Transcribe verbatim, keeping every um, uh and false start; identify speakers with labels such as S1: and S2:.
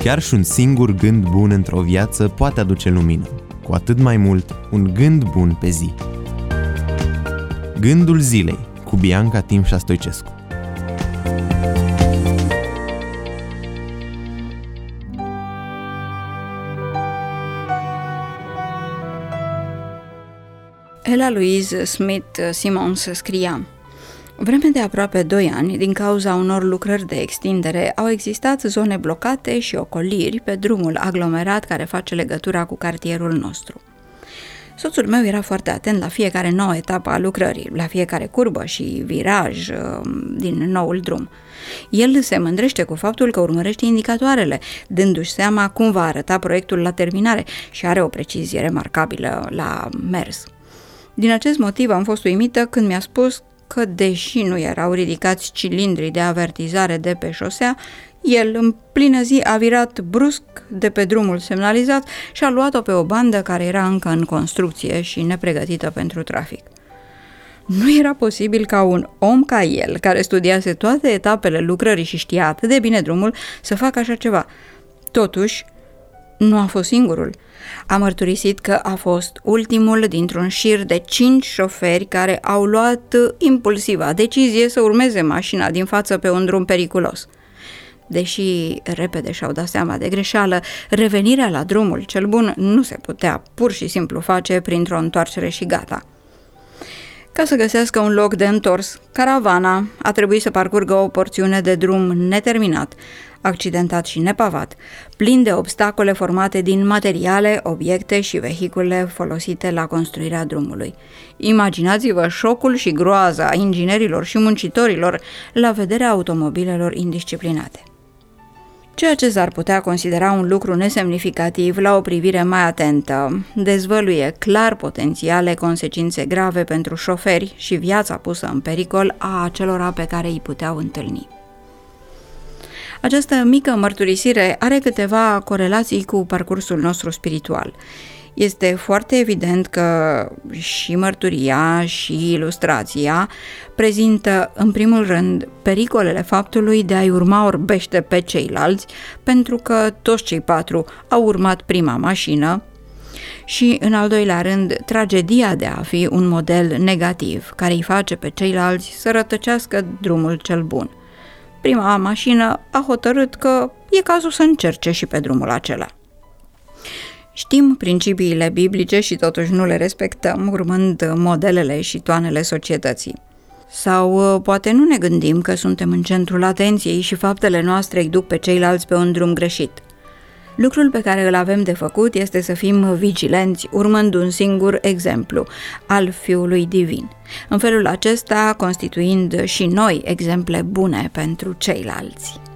S1: Chiar și un singur gând bun într-o viață poate aduce lumină, cu atât mai mult un gând bun pe zi. Gândul zilei cu Bianca Timșa Stoicescu.
S2: Ella Louise Smith Simons scria: vreme de aproape doi ani, din cauza unor lucrări de extindere, au existat zone blocate și ocoliri pe drumul aglomerat care face legătura cu cartierul nostru. Soțul meu era foarte atent la fiecare nouă etapă a lucrării, la fiecare curbă și viraj din noul drum. El se mândrește cu faptul că urmărește indicatoarele, dându-și seama cum va arăta proiectul la terminare și are o precizie remarcabilă la mers. Din acest motiv am fost uimită când mi-a spus că, deși nu erau ridicați cilindrii de avertizare de pe șosea, el în plină zi a virat brusc de pe drumul semnalizat și a luat-o pe o bandă care era încă în construcție și nepregătită pentru trafic. Nu era posibil ca un om ca el, care studiase toate etapele lucrării și știa atât de bine drumul, să facă așa ceva. Totuși, nu a fost singurul. A mărturisit că a fost ultimul dintr-un șir de cinci șoferi care au luat impulsiva decizie să urmeze mașina din față pe un drum periculos. Deși repede și-au dat seama de greșeală, revenirea la drumul cel bun nu se putea pur și simplu face printr-o întoarcere și gata. Ca să găsească un loc de întors, caravana a trebuit să parcurgă o porțiune de drum neterminat, accidentat și nepavat, plin de obstacole formate din materiale, obiecte și vehicule folosite la construirea drumului. Imaginați-vă șocul și groaza inginerilor și muncitorilor la vederea automobilelor indisciplinate. Ceea ce s-ar putea considera un lucru nesemnificativ la o privire mai atentă, dezvăluie clar potențiale consecințe grave pentru șoferi și viața pusă în pericol a acelora pe care îi puteau întâlni. Această mică mărturisire are câteva corelații cu parcursul nostru spiritual. Este foarte evident că și mărturia și ilustrația prezintă, în primul rând, pericolele faptului de a-i urma orbește pe ceilalți, pentru că toți cei patru au urmat prima mașină, și, în al doilea rând, tragedia de a fi un model negativ, care îi face pe ceilalți să rătăcească drumul cel bun. Prima mașină a hotărât că e cazul să încerce și pe drumul acela. Știm principiile biblice și totuși nu le respectăm, urmând modelele și toanele societății. Sau poate nu ne gândim că suntem în centrul atenției și faptele noastre îi duc pe ceilalți pe un drum greșit. Lucrul pe care îl avem de făcut este să fim vigilenți, urmând un singur exemplu, al Fiului Divin, în felul acesta constituind și noi exemple bune pentru ceilalți.